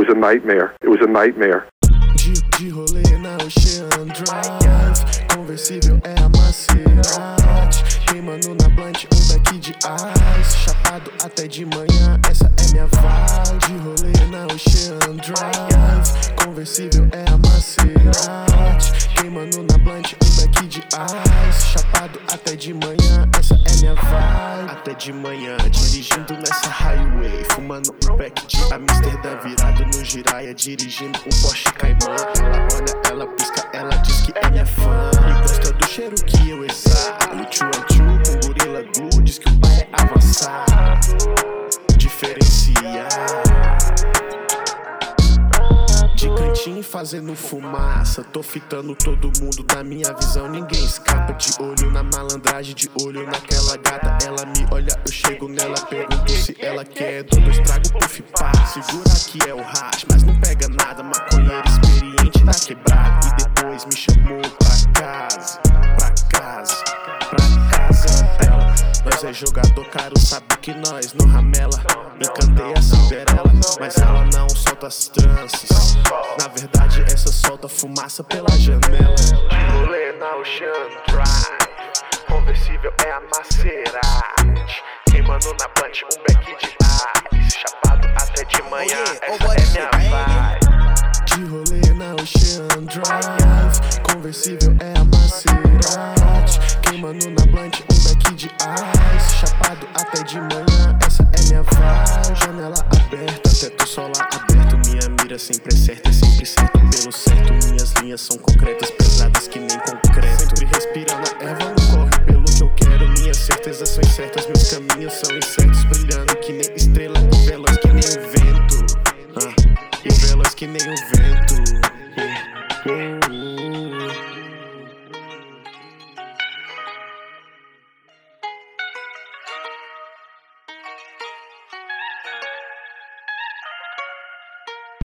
was a nightmare. It was a nightmare. De rolê na Ocean Drive, conversível é a Maserati, queimando na blunt beck de ice, chapado até de manhã, essa é minha vibe. De rolê na Ocean Drive, conversível é a Maserati, queimando na blunt beck de ice, chapado até de manhã, essa é minha vibe. Até de manhã, dirigindo nessa highway, fumando um pack de Amsterdã, virado no Jiraya, dirigindo um Porsche Cayman. Ela olha, ela pisca, ela diz que é minha fã e gosta do cheiro que eu exalo. Tchu com Gorilla Glue, diz que o pai é avançado, diferenciado. De cantinho fazendo fumaça, tô fitando todo mundo da minha visão, ninguém escapa. De olho na malandragem, de olho naquela gata, ela me olha, eu chego nela, pergunto se ela quer, dou dois trago, puff, pá. Segura que é o hash, mas não pega nada, maconheiro experiente na quebrada. E depois me chamou pra casa dela. Nós é jogador caro, sabe que nós não ramela. Encantei a Cinderela, mas ela não solta as tranças. Na verdade essa solta fumaça pela janela. De rolê na Ocean Drive, conversível é a Maserati, queimando na blunt beck de ice, chapado até de manhã, essa é minha vibe. De rolê na Ocean Drive, conversível é a Maserati, queimando na blunt beck de ice, chapado até de manhã, essa é minha vibe. Janela aberta, teto solar aberto, minha mira sempre é certa, é sempre certo pelo certo. Minhas linhas são concretas, pesadas que nem concreto. Sempre respirando a erva, não corre pelo que eu quero. Minhas certezas são incertas, meus caminhos são incertos, brilhando que nem estrela, e veloz que nem o vento, e veloz que nem o vento.